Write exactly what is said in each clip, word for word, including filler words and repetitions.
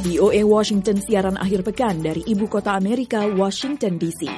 V O A Washington siaran akhir pekan dari ibu kota Amerika, Washington D C.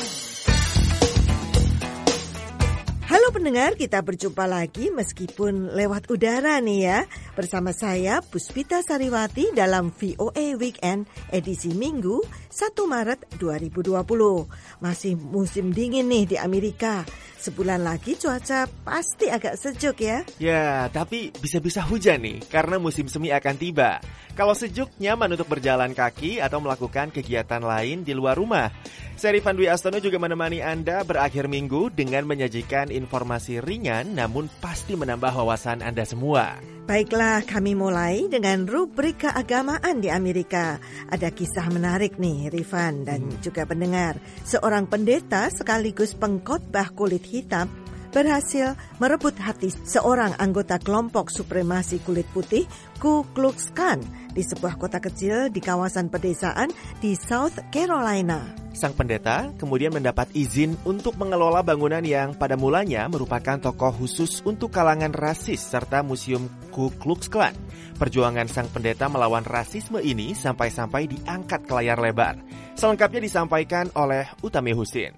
Halo pendengar, kita berjumpa lagi meskipun lewat udara nih ya. Bersama saya Puspita Sariwati dalam V O A Weekend edisi Minggu satu Maret dua ribu dua puluh. Masih musim dingin nih di Amerika. Sebulan lagi cuaca pasti agak sejuk ya. Ya, tapi bisa-bisa hujan nih karena musim semi akan tiba. Kalau sejuk, nyaman untuk berjalan kaki atau melakukan kegiatan lain di luar rumah. Saya Rifan Dwi Astono juga menemani Anda berakhir minggu dengan menyajikan informasi ringan namun pasti menambah wawasan Anda semua. Baiklah, kami mulai dengan rubrik keagamaan di Amerika. Ada kisah menarik nih, Rifan dan hmm. juga pendengar. Seorang pendeta sekaligus pengkhotbah kulit hitam berhasil merebut hati seorang anggota kelompok supremasi kulit putih Ku Klux Klan di sebuah kota kecil di kawasan pedesaan di South Carolina. Sang pendeta kemudian mendapat izin untuk mengelola bangunan yang pada mulanya merupakan tokoh khusus untuk kalangan rasis serta museum Ku Klux Klan. Perjuangan sang pendeta melawan rasisme ini sampai-sampai diangkat ke layar lebar. Selengkapnya disampaikan oleh Utami Husin.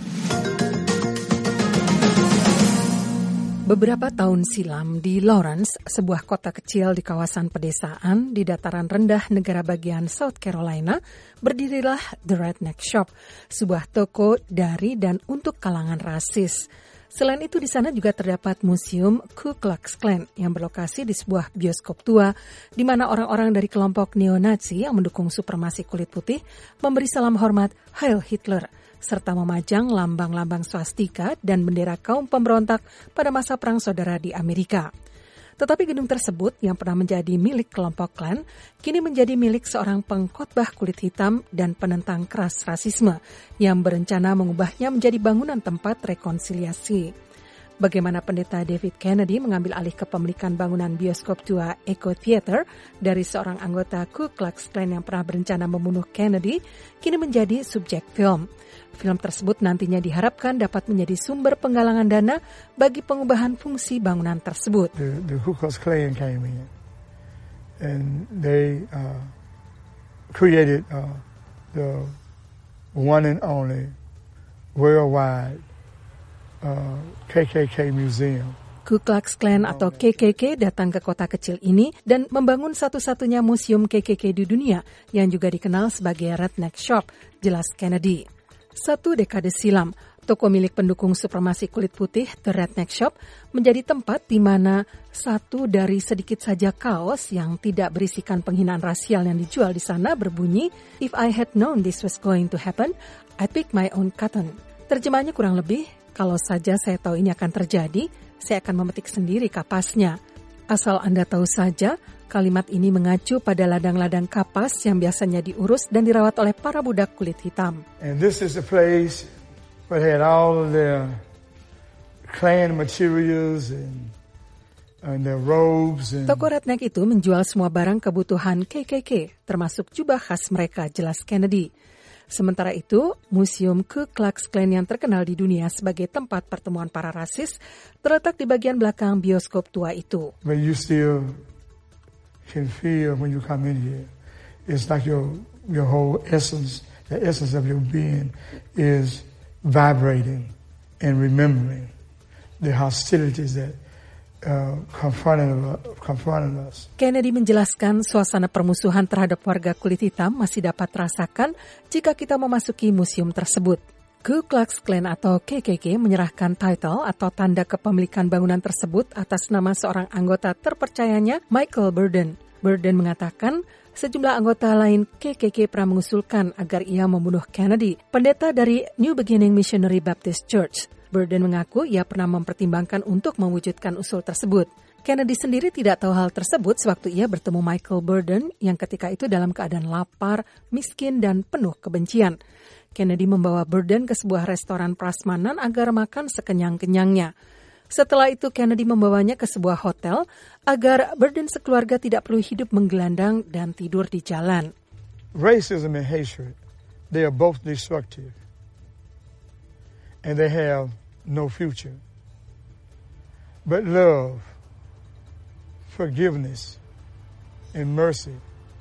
Beberapa tahun silam di Lawrence, sebuah kota kecil di kawasan pedesaan di dataran rendah negara bagian South Carolina, berdirilah The Redneck Shop, sebuah toko dari dan untuk kalangan rasis. Selain itu di sana juga terdapat museum Ku Klux Klan yang berlokasi di sebuah bioskop tua di mana orang-orang dari kelompok neo-Nazi yang mendukung supremasi kulit putih memberi salam hormat Heil Hitler serta memajang lambang-lambang swastika dan bendera kaum pemberontak pada masa Perang Saudara di Amerika. Tetapi gedung tersebut yang pernah menjadi milik kelompok Klan, kini menjadi milik seorang pengkhotbah kulit hitam dan penentang keras rasisme yang berencana mengubahnya menjadi bangunan tempat rekonsiliasi. Bagaimana pendeta David Kennedy mengambil alih kepemilikan bangunan bioskop tua Echo Theater dari seorang anggota Ku Klux Klan yang pernah berencana membunuh Kennedy, kini menjadi subjek film. Film tersebut nantinya diharapkan dapat menjadi sumber penggalangan dana bagi pengubahan fungsi bangunan tersebut. The, the Ku Klux Klan came in and they uh, created uh, the one and only worldwide uh, K K K Museum. Ku Klux Klan atau K K K datang ke kota kecil ini dan membangun satu-satunya museum K K K di dunia yang juga dikenal sebagai Redneck Shop, jelas Kennedy. Satu dekade silam, toko milik pendukung supremasi kulit putih, The Redneck Shop, menjadi tempat di mana satu dari sedikit saja kaos yang tidak berisikan penghinaan rasial yang dijual di sana berbunyi, "If I had known this was going to happen, I'd pick my own cotton." Terjemahnya kurang lebih, kalau saja saya tahu ini akan terjadi, saya akan memetik sendiri kapasnya. Asal Anda tahu saja, kalimat ini mengacu pada ladang-ladang kapas yang biasanya diurus dan dirawat oleh para budak kulit hitam. And this is the place where they had all of their Klan materials and, and their robes. And... Toko Redneck itu menjual semua barang kebutuhan K K K, termasuk jubah khas mereka, jelas Kennedy. Sementara itu, Museum Ku Klux Klan yang terkenal di dunia sebagai tempat pertemuan para rasis terletak di bagian belakang bioskop tua itu. But you still can feel when you come in here, it's like your your whole essence, the essence of your being is vibrating and remembering the hostilities that uh, confronted, confronted us. Kennedy menjelaskan suasana permusuhan terhadap warga kulit hitam masih dapat terasakan jika kita memasuki museum tersebut. Ku Klux Klan atau K K K menyerahkan title atau tanda kepemilikan bangunan tersebut atas nama seorang anggota terpercayanya, Michael Burden. Burden mengatakan sejumlah anggota lain K K K pernah mengusulkan agar ia membunuh Kennedy, pendeta dari New Beginning Missionary Baptist Church. Burden mengaku ia pernah mempertimbangkan untuk mewujudkan usul tersebut. Kennedy sendiri tidak tahu hal tersebut sewaktu ia bertemu Michael Burden yang ketika itu dalam keadaan lapar, miskin, dan penuh kebencian. Kennedy membawa Burden ke sebuah restoran prasmanan agar makan sekenyang-kenyangnya. Setelah itu Kennedy membawanya ke sebuah hotel agar Burden sekeluarga tidak perlu hidup menggelandang dan tidur di jalan. Racism and hatred, they are both destructive. And they have no future. But love, forgiveness, and mercy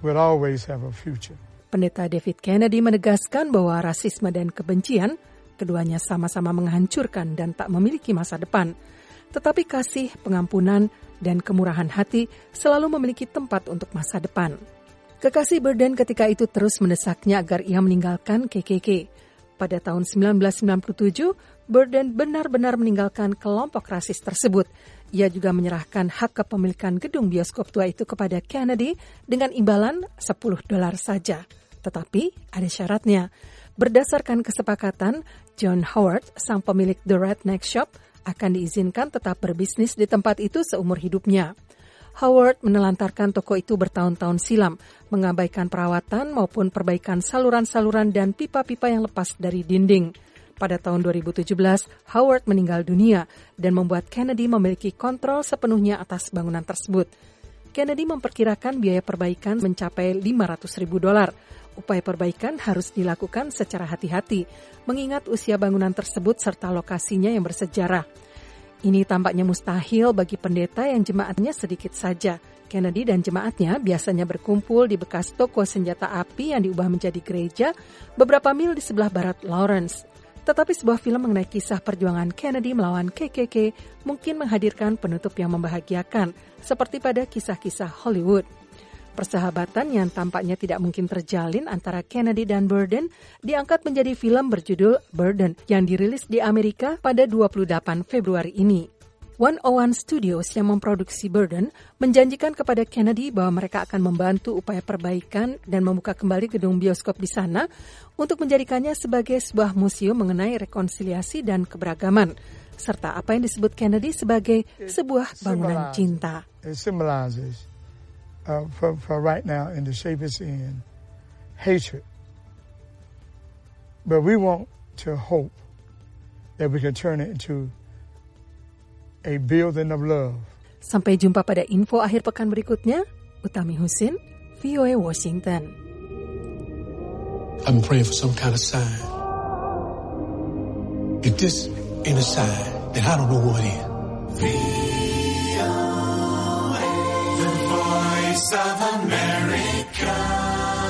will always have a future. Pendeta David Kennedy menegaskan bahwa rasisme dan kebencian keduanya sama-sama menghancurkan dan tak memiliki masa depan. Tetapi kasih, pengampunan, dan kemurahan hati selalu memiliki tempat untuk masa depan. Kekasih Burden ketika itu terus mendesaknya agar ia meninggalkan K K K. Pada tahun sembilan belas sembilan puluh tujuh, Burden benar-benar meninggalkan kelompok rasis tersebut. Ia juga menyerahkan hak kepemilikan gedung bioskop tua itu kepada Kennedy dengan imbalan sepuluh dolar saja. Tetapi ada syaratnya. Berdasarkan kesepakatan, John Howard, sang pemilik The Redneck Shop, akan diizinkan tetap berbisnis di tempat itu seumur hidupnya. Howard menelantarkan toko itu bertahun-tahun silam, mengabaikan perawatan maupun perbaikan saluran-saluran dan pipa-pipa yang lepas dari dinding. Pada tahun dua ribu tujuh belas, Howard meninggal dunia dan membuat Kennedy memiliki kontrol sepenuhnya atas bangunan tersebut. Kennedy memperkirakan biaya perbaikan mencapai lima ratus ribu dolar. Upaya perbaikan harus dilakukan secara hati-hati, mengingat usia bangunan tersebut serta lokasinya yang bersejarah. Ini tampaknya mustahil bagi pendeta yang jemaatnya sedikit saja. Kennedy dan jemaatnya biasanya berkumpul di bekas toko senjata api yang diubah menjadi gereja beberapa mil di sebelah barat Lawrence. Tetapi sebuah film mengenai kisah perjuangan Kennedy melawan K K K mungkin menghadirkan penutup yang membahagiakan, seperti pada kisah-kisah Hollywood. Persahabatan yang tampaknya tidak mungkin terjalin antara Kennedy dan Burden diangkat menjadi film berjudul Burden yang dirilis di Amerika pada dua puluh delapan Februari ini. seratus satu Studios yang memproduksi Burden menjanjikan kepada Kennedy bahwa mereka akan membantu upaya perbaikan dan membuka kembali gedung bioskop di sana untuk menjadikannya sebagai sebuah museum mengenai rekonsiliasi dan keberagaman, serta apa yang disebut Kennedy sebagai sebuah bangunan cinta. It symbolizes Uh, for, for right now in the shape it's in, hatred. But we want to hope that we can turn it into a building of love. Sampai jumpa pada info akhir pekan berikutnya. Utami Husin, V O A Washington. I'm praying for some kind of sign. If this ain't a sign, then I don't know what is. V O A, the voice of America.